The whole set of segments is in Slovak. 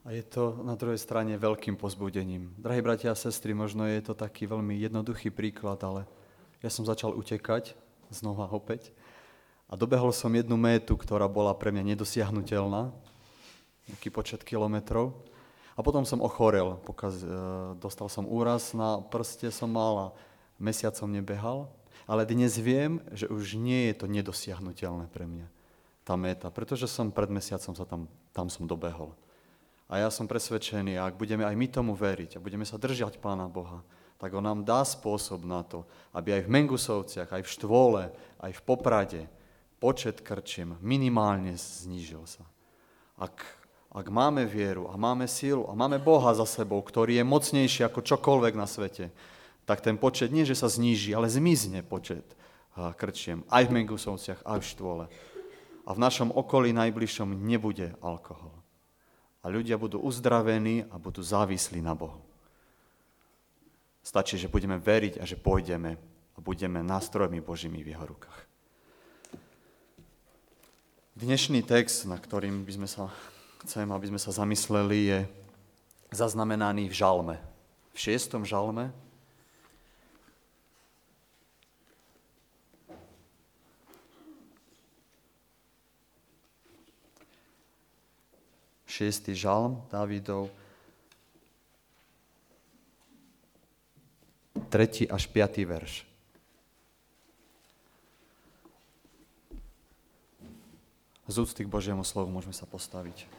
A je to na druhej strane veľkým povzbudením. Drahí bratia a sestry, možno je to taký veľmi jednoduchý príklad, ale ja som začal utekať znova opäť a dobehol som jednu métu, ktorá bola pre mňa nedosiahnuteľná, nejaký počet kilometrov. A potom som ochorel, dostal som úraz na prste, som mal a mesiac som nebehal, ale dnes viem, že už nie je to nedosiahnuteľné pre mňa, tá méta, pretože som pred mesiacom tam som dobehol. A ja som presvedčený, ak budeme aj my tomu veriť a budeme sa držať Pána Boha, tak on nám dá spôsob na to, aby aj v Mengusovciach, aj v Štvole, aj v Poprade počet krčiem minimálne znížil sa. Ak máme vieru a máme silu a máme Boha za sebou, ktorý je mocnejší ako čokoľvek na svete, tak ten počet nie, že sa zníži, ale zmizne počet krčiem aj v Mengusovciach, aj v Štvole. A v našom okolí najbližšom nebude alkohol. A ľudia budú uzdravení a budú závislí na Bohu. Stačí, že budeme veriť a že pôjdeme a budeme nástrojmi Božími v jeho rukách. Dnešný text, na ktorým chcem, aby sme sa zamysleli, je zaznamenaný v žalme. V 6. žalme. Šiestý žalm Dávidov, 3. až 5. verš. Z úcty k Božiemu slovu môžeme sa postaviť.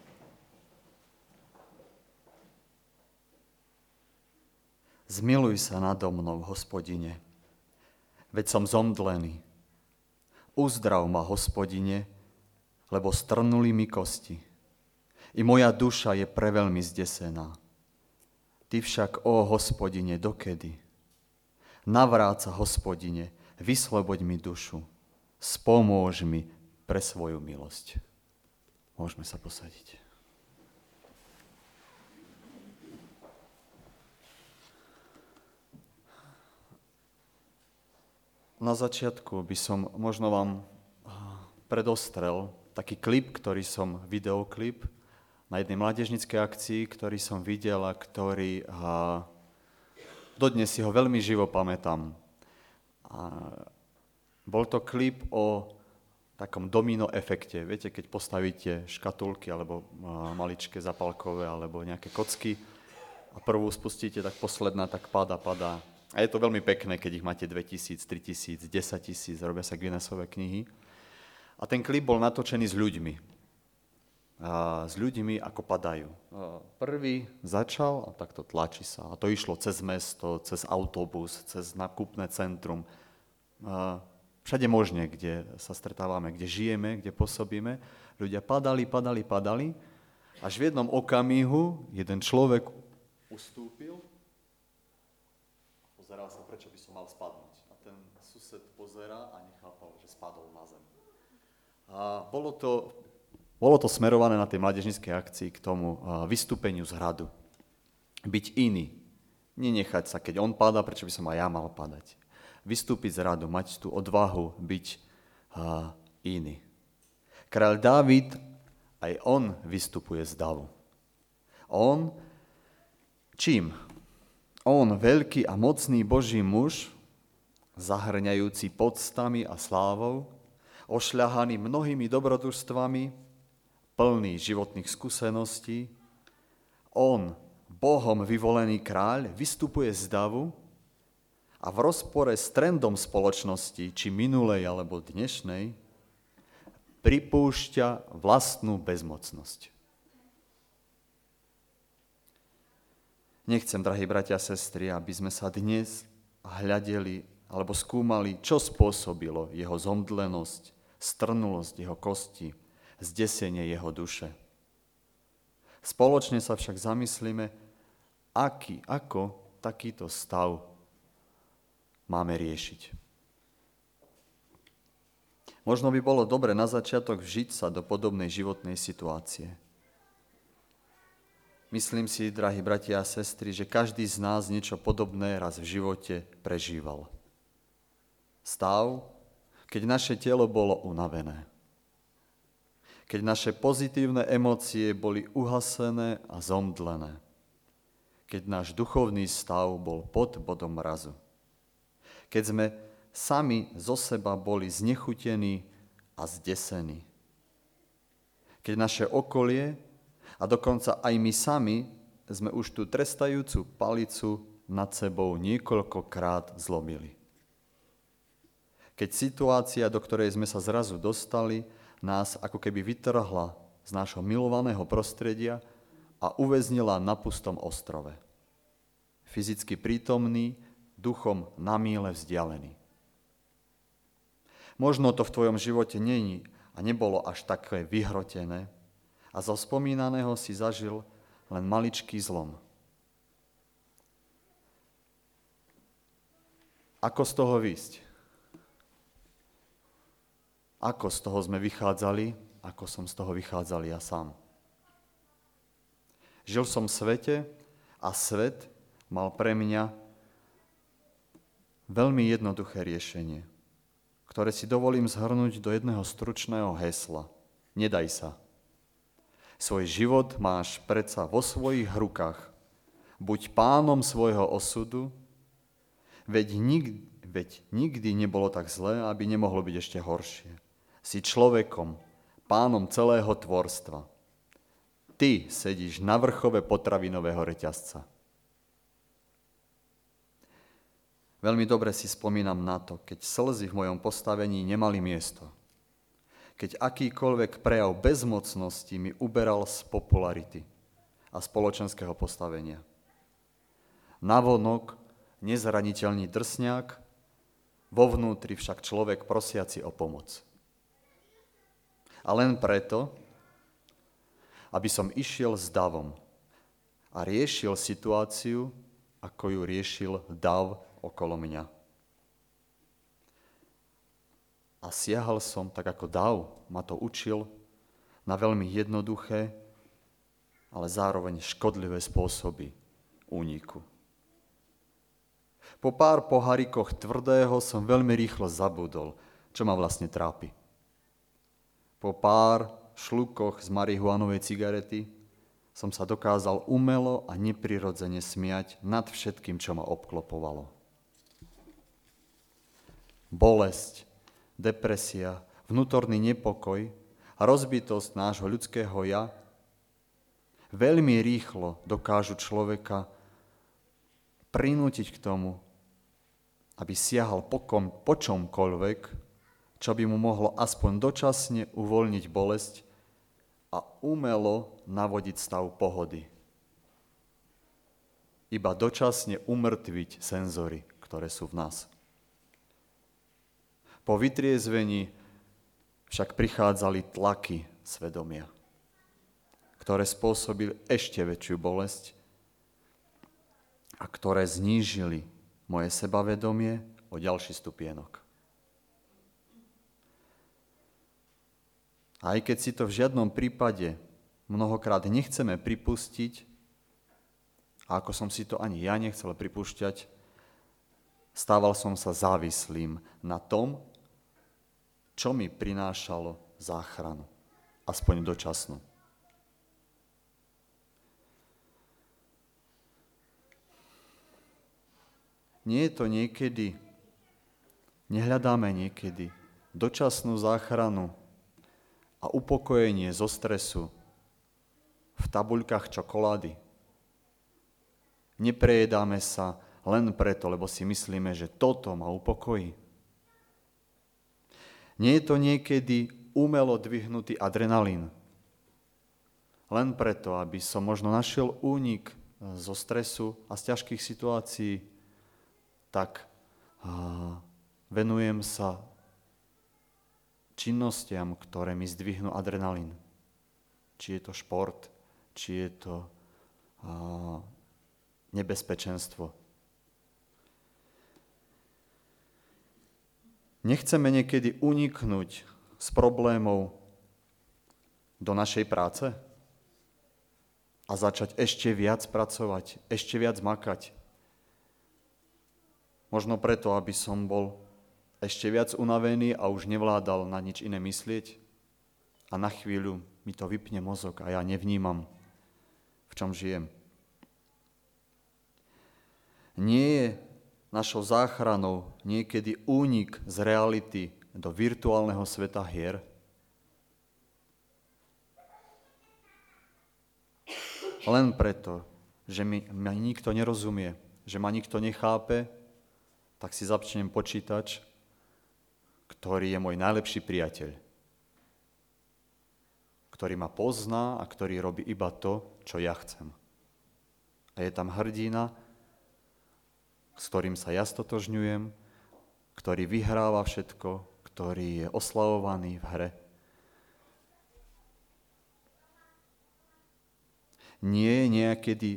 Zmiluj sa nado mnou, Hospodine, veď som zomdlený. Uzdrav ma, Hospodine, lebo strnuli mi kosti. I moja duša je preveľmi zdesená. Ty však, ó Hospodine, dokedy? Navráca, Hospodine, vysloboď mi dušu. Spomôž mi pre svoju milosť. Môžeme sa posadiť. Na začiatku by som možno vám predostrel taký videoklip, na jednej mládežníckej akcii, ktorý som videl a ktorý dodnes si ho veľmi živo pamätám. Bol to klip o takom domino efekte. Viete, keď postavíte škatulky alebo maličké zapalkové alebo nejaké kocky a prvú spustíte, tak posledná tak padá. A je to veľmi pekné, keď ich máte 2000, 3000, 10 000, robia sa Guinnessové knihy. A ten klip bol natočený s ľuďmi, ako padajú. Prvý začal a takto tlačí sa. A to išlo cez mesto, cez autobus, cez nákupné centrum. Všade možne, kde sa stretávame, kde žijeme, kde pôsobíme. Ľudia padali. Až v jednom okamihu jeden človek ustúpil. Pozeral sa, prečo by som mal spadnúť. A ten sused pozerá a nechápal, že spadol na zem. A bolo to smerované na tej mládežníckej akcii k tomu vystúpeniu z hradu. Byť iný. Nenechať sa, keď on padá, prečo by som aj ja mal padať. Vystúpiť z hradu, mať tú odvahu byť iný. Kráľ Dávid, aj on vystupuje z davu. On, čím? On, veľký a mocný Boží muž, zahrňajúci poctami a slávou, ošľahaný mnohými dobrodružstvami, plný životných skúseností, on, Bohom vyvolený kráľ, vystupuje z davu a v rozpore s trendom spoločnosti, či minulej alebo dnešnej, pripúšťa vlastnú bezmocnosť. Nechcem, drahí bratia a sestry, aby sme sa dnes hľadeli alebo skúmali, čo spôsobilo jeho zomdlenosť, strnulosť jeho kosti, zdesenie jeho duše. Spoločne sa však zamyslíme, ako takýto stav máme riešiť. Možno by bolo dobre na začiatok vžiť sa do podobnej životnej situácie. Myslím si, drahí bratia a sestry, že každý z nás niečo podobné raz v živote prežíval. Stav, keď naše telo bolo unavené. keď naše pozitívne emócie boli uhasené a zomdlené, keď náš duchovný stav bol pod bodom mrazu, keď sme sami zo seba boli znechutení a zdesení, keď naše okolie a dokonca aj my sami sme už tú trestajúcu palicu nad sebou niekoľkokrát zlomili. Keď situácia, do ktorej sme sa zrazu dostali, nás ako keby vytrhla z nášho milovaného prostredia a uväznila na pustom ostrove. Fyzicky prítomný, duchom na míle vzdialený. Možno to v tvojom živote není a nebolo až také vyhrotené a zo spomínaného si zažil len maličký zlom. Ako z toho výjsť? Ako z toho sme vychádzali, ako som z toho vychádzal ja sám? Žil som v svete a svet mal pre mňa veľmi jednoduché riešenie, ktoré si dovolím zhrnúť do jedného stručného hesla. Nedaj sa. Svoj život máš predsa vo svojich rukách. Buď pánom svojho osudu, veď nikdy nebolo tak zlé, aby nemohlo byť ešte horšie. Si človekom, pánom celého tvorstva. Ty sedíš na vrchove potravinového reťazca. Veľmi dobre si spomínam na to, keď slzy v mojom postavení nemali miesto. Keď akýkoľvek prejav bezmocnosti mi uberal z popularity a spoločenského postavenia. Navonok nezraniteľný drsňák, vo vnútri však človek prosiaci o pomoc. A len preto, aby som išiel s davom a riešil situáciu, ako ju riešil dav okolo mňa. A siahal som, tak ako dav ma to učil, na veľmi jednoduché, ale zároveň škodlivé spôsoby úniku. Po pár pohárikoch tvrdého som veľmi rýchlo zabudol, čo ma vlastne trápi. Po pár šľukoch z marihuanovej cigarety som sa dokázal umelo a neprirodzene smiať nad všetkým, čo ma obklopovalo. Bolesť, depresia, vnútorný nepokoj a rozbitosť nášho ľudského ja veľmi rýchlo dokážu človeka prinútiť k tomu, aby siahal po čomkoľvek, čo by mu mohlo aspoň dočasne uvoľniť bolesť a umelo navodiť stav pohody. Iba dočasne umrtviť senzory, ktoré sú v nás. Po vytriezvení však prichádzali tlaky svedomia, ktoré spôsobili ešte väčšiu bolesť a ktoré znížili moje sebavedomie o ďalší stupienok. A aj keď si to v žiadnom prípade mnohokrát nechceme pripustiť, a ako som si to ani ja nechcel pripúšťať, stával som sa závislým na tom, čo mi prinášalo záchranu, aspoň dočasnú. Nie je to niekedy, nehľadáme niekedy dočasnú záchranu a upokojenie zo stresu v tabuľkách čokolády. Neprejedáme sa len preto, lebo si myslíme, že toto ma upokojí. Nie je to niekedy umelo dvihnutý adrenalín. Len preto, aby som možno našiel únik zo stresu a z ťažkých situácií, tak venujem sa činnostiam, ktoré mi zdvihnú adrenalín. Či je to šport, či je to nebezpečenstvo. Nechceme niekedy uniknúť z problémov do našej práce a začať ešte viac pracovať, ešte viac makať. Možno preto, aby som bol ešte viac unavený a už nevládal na nič iné myslieť. a na chvíľu mi to vypne mozog a ja nevnímam, v čom žijem. Nie je našou záchranou niekedy únik z reality do virtuálneho sveta hier? Len preto, že ma nikto nerozumie, že ma nikto nechápe, tak si zapnem počítač, ktorý je môj najlepší priateľ, ktorý ma pozná a ktorý robí iba to, čo ja chcem. A je tam hrdina, s ktorým sa ja stotožňujem, ktorý vyhráva všetko, ktorý je oslavovaný v hre. Nie je niekedy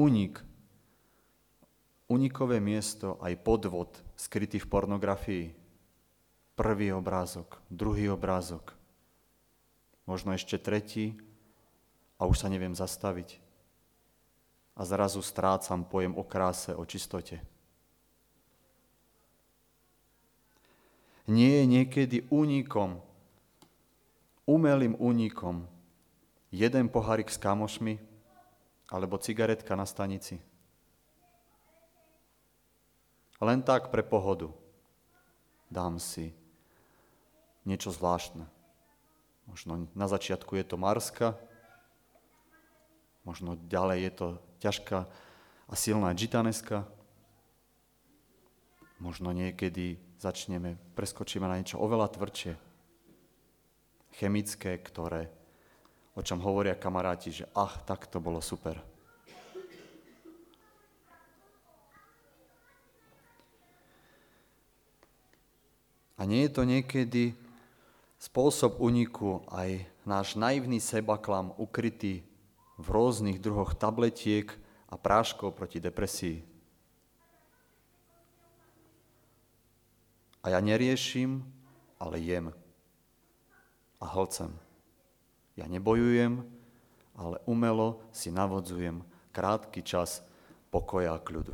únikové miesto aj podvod skrytý v pornografii. Prvý obrázok, druhý obrázok, možno ešte tretí a už sa neviem zastaviť. A zrazu strácam pojem o kráse, o čistote. Nie je niekedy umelým únikom jeden pohárik s kamošmi alebo cigaretka na stanici. Len tak pre pohodu dám si niečo zvláštne. Možno na začiatku je to Marska, možno ďalej je to ťažká a silná gitaneska, možno niekedy preskočíme na niečo oveľa tvrdšie, chemické, o čom hovoria kamaráti, že tak to bolo super. A nie je to niekedy spôsob úniku aj náš naivný sebaklam ukrytý v rôznych druhoch tabletiek a práškov proti depresii? A ja neriešim, ale jem a hlcem. Ja nebojujem, ale umelo si navodzujem krátky čas pokoja a kľudu.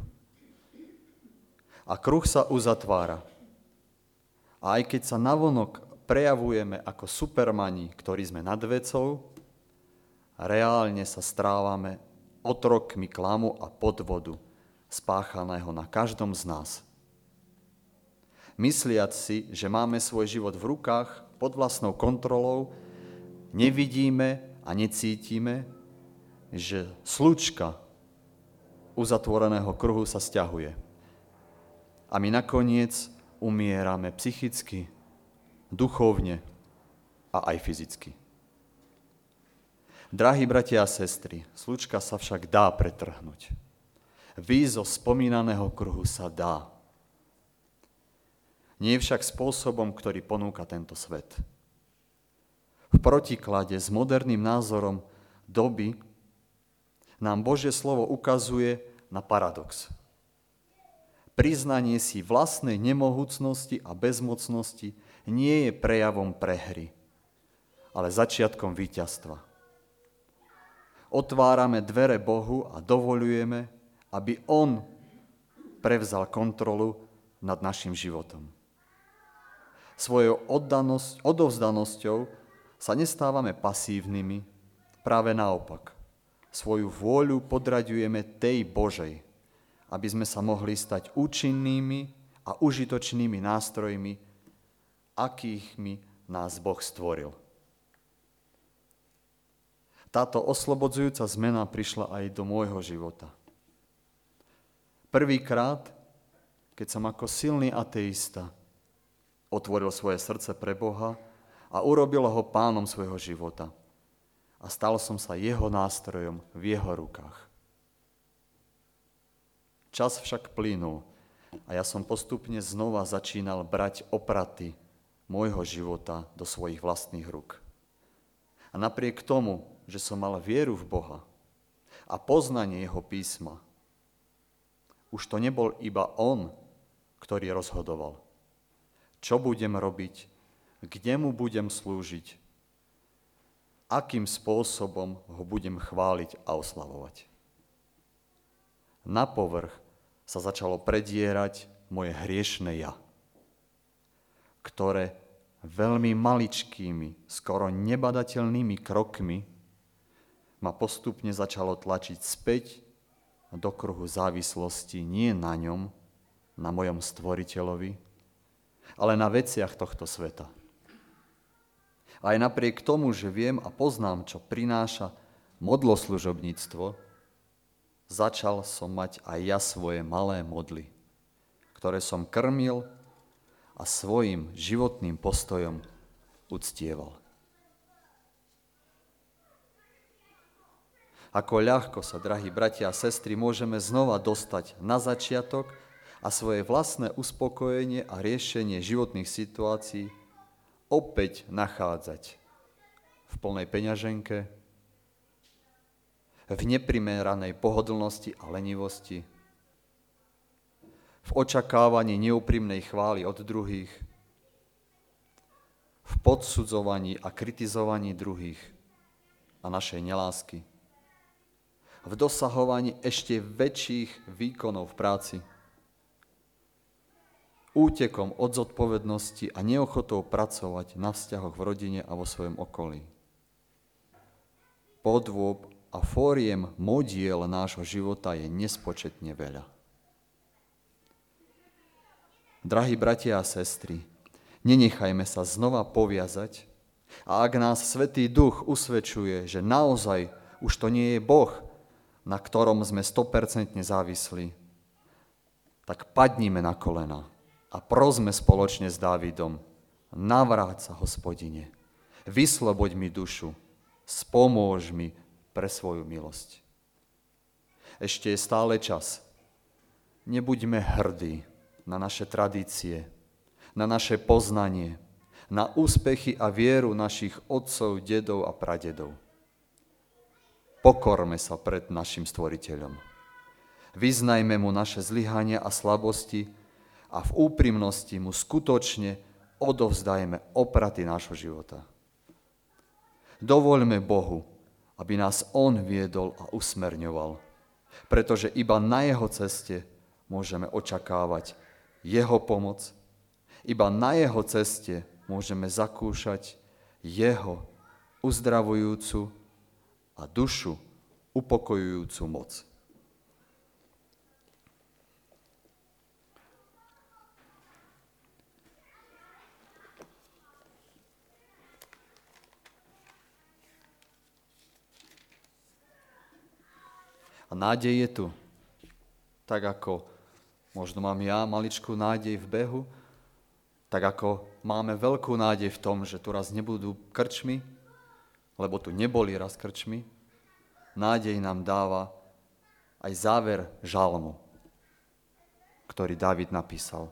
A kruh sa uzatvára. A aj keď sa navonok prejavujeme ako supermani, ktorí sme nad vecou, reálne sa strávame otrokmi klamu a podvodu spáchaného na každom z nás. Mysliac si, že máme svoj život v rukách, pod vlastnou kontrolou, nevidíme a necítime, že slučka uzatvoreného kruhu sa sťahuje. A my nakoniec umierame psychicky, duchovne a aj fyzicky. Drahí bratia a sestry, slučka sa však dá pretrhnúť. Výjsť zo spomínaného kruhu sa dá. Nie však spôsobom, ktorý ponúka tento svet. V protiklade s moderným názorom doby nám Božie slovo ukazuje na paradox. Priznanie si vlastnej nemohúcnosti a bezmocnosti nie je prejavom prehry, ale začiatkom víťazstva. Otvárame dvere Bohu a dovoľujeme, aby On prevzal kontrolu nad našim životom. Svojou odovzdanosťou sa nestávame pasívnymi, práve naopak. Svoju vôľu podraďujeme tej Božej, aby sme sa mohli stať účinnými a užitočnými nástrojmi, akými nás Boh stvoril. Táto oslobodzujúca zmena prišla aj do môjho života. Prvýkrát, keď som ako silný ateista otvoril svoje srdce pre Boha a urobil ho pánom svojho života. A stal som sa jeho nástrojom v jeho rukách. Čas však plynul a ja som postupne znova začínal brať opraty môjho života do svojich vlastných rúk. A napriek tomu, že som mal vieru v Boha a poznanie jeho písma, už to nebol iba on, ktorý rozhodoval. Čo budem robiť, kde mu budem slúžiť, akým spôsobom ho budem chváliť a oslavovať. Na povrch sa začalo predierať moje hriešne ja, ktoré veľmi maličkými, skoro nebadateľnými krokmi ma postupne začalo tlačiť späť do kruhu závislosti nie na ňom, na mojom stvoriteľovi, ale na veciach tohto sveta. Aj napriek tomu, že viem a poznám, čo prináša modloslužobníctvo, začal som mať aj ja svoje malé modly, ktoré som krmil a svojim životným postojom uctieval. Ako ľahko sa, drahí bratia a sestry, môžeme znova dostať na začiatok a svoje vlastné uspokojenie a riešenie životných situácií opäť nachádzať v plnej peňaženke, v neprimeranej pohodlnosti a lenivosti, v očakávaní neúprimnej chvály od druhých, v podsudzovaní a kritizovaní druhých a našej nelásky, v dosahovaní ešte väčších výkonov v práci, útekom od zodpovednosti a neochotou pracovať na vzťahoch v rodine a vo svojom okolí. Podôb a fóriem modiel nášho života je nespočetne veľa. Drahí bratia a sestry, nenechajme sa znova poviazať a ak nás Svätý Duch usvedčuje, že naozaj už to nie je Boh, na ktorom sme 100% závislí, tak padnime na kolena a prosme spoločne s Dávidom: navráť sa, Hospodine, vysloboď mi dušu, spomôž mi pre svoju milosť. Ešte je stále čas. Nebuďme hrdí na naše tradície, na naše poznanie, na úspechy a vieru našich otcov, dedov a pradedov. Pokorme sa pred našim Stvoriteľom. Vyznajme mu naše zlyhania a slabosti a v úprimnosti mu skutočne odovzdajme opraty nášho života. Dovoľme Bohu, aby nás On viedol a usmerňoval, pretože iba na Jeho ceste môžeme očakávať Jeho pomoc, iba na Jeho ceste môžeme zakúšať Jeho uzdravujúcu a dušu upokojujúcu moc. A nádej je tu. Tak ako možno mám ja maličkú nádej v behu, tak ako máme veľkú nádej v tom, že tu raz nebudú krčmy, lebo tu neboli raz krčmy, nádej nám dáva aj záver žalmu, ktorý Dávid napísal.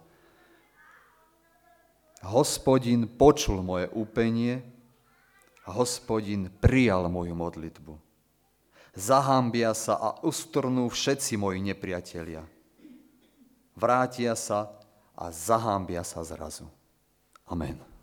Hospodin počul moje úpenie a Hospodin prijal moju modlitbu. Zahambia sa a ustrnú všetci moji nepriatelia. Vrátia sa a zahambia sa zrazu. Amen.